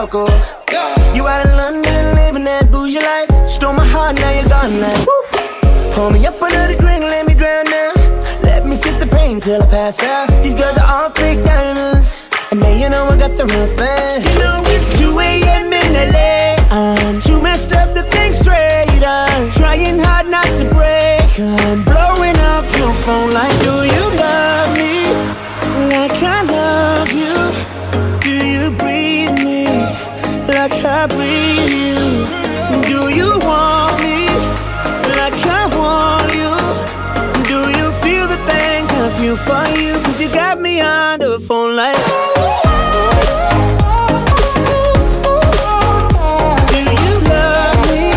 local. You out in London, living that bougie life. Stole my heart, now you're gone now. Pull me up another drink, let me drown now. Let me sip the pain till I pass out. These girls are all fake diamonds, and now you know I got the real thing. You know it's 2 a.m. in LA. I'm too messed up to think straight. I'm trying hard not to break. I'm blowing up your phone like, do you love me like I love you? Do you breathe me like I breathe you? Do you want me like I want you? Do you feel the things I feel for you? Cause you got me on the phone like, do you love me?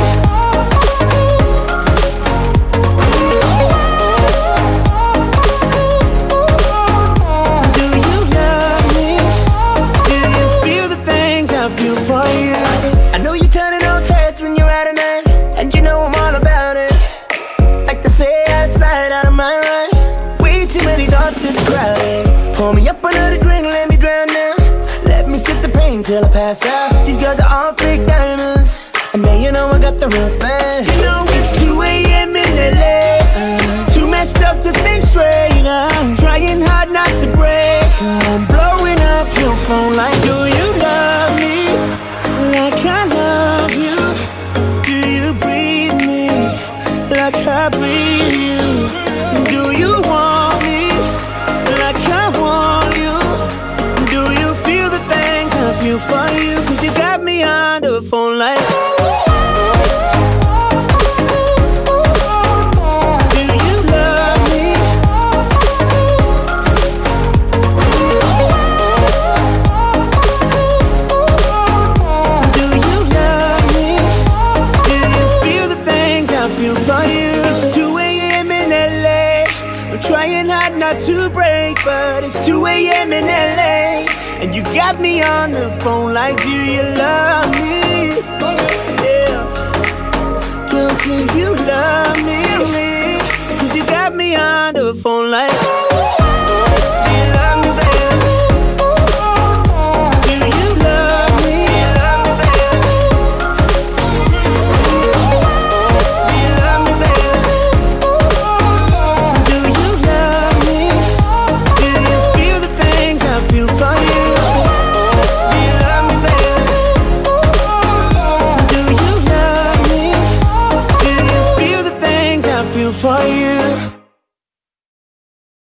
Do you love me? Do you feel the things I feel for you? I know you're turning those heads when you're out at night, and you know I'm all about it. Like they say, out of sight, out of mind, right? Way too many thoughts, it's crowded. Pour me up another drink, let me drown now. Let me sip the pain till I pass out. These girls are all fake diamonds, and now you know I got the real thing. You know it's 2 a.m. in LA. Too messed up to think straight. I'm trying hard not to break. I'm blowing up your phone like, do you love me like I love you? Do you breathe me like I breathe you? Do you want me like I want you? Do you feel the things I feel for you? Cause you got me on the phone like, do you love me? Do you love me? Do you feel the things I feel for you? It's 2 a.m. in LA. I'm trying hard not to break, but it's 2 a.m. in LA. And you got me on the phone like, do you love me? Yeah. Girl, do you love me? Cause you got me on the phone like, do you love me, baby? Do you love me? Do you love me, baby? Do you love me? Do you feel the things I feel for you? Do you love me, baby? Do you love me? Do you feel the things I feel for you?